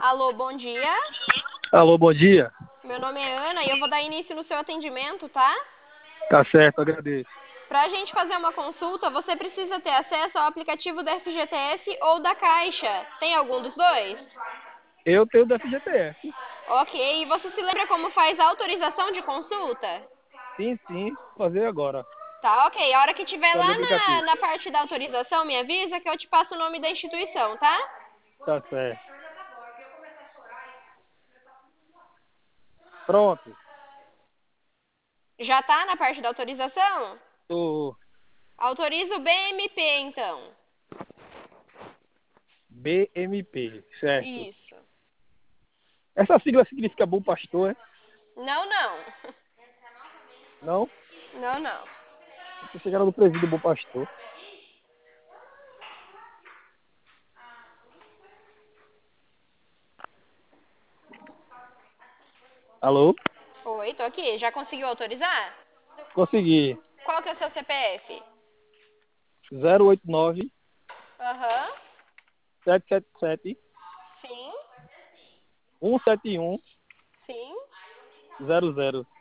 Alô, bom dia. Alô, bom dia. Meu nome é Ana e eu vou dar início no seu atendimento, tá? Tá certo, agradeço. Para a gente fazer uma consulta, você precisa ter acesso ao aplicativo da FGTS ou da Caixa. Tem algum dos dois? Eu tenho do FGTS. Ok, e você se lembra como faz a autorização de consulta? Sim, vou fazer agora. Tá, ok. A hora que tiver Pelo lá aplicativo. na parte da autorização, me avisa que eu te passo o nome da instituição, tá? Tá certo. Pronto. Já tá na parte da autorização? O Autoriza o BMP, então. BMP, certo. Isso. Essa sigla significa bom pastor, é? Não, não. Não? Não, não. Eu pensei que era do presídio Bom Pastor. Alô? Oi, tô aqui. Já conseguiu autorizar? Consegui. Qual que é o seu CPF? 089 Aham. 777 Sim. 171 Sim. 00.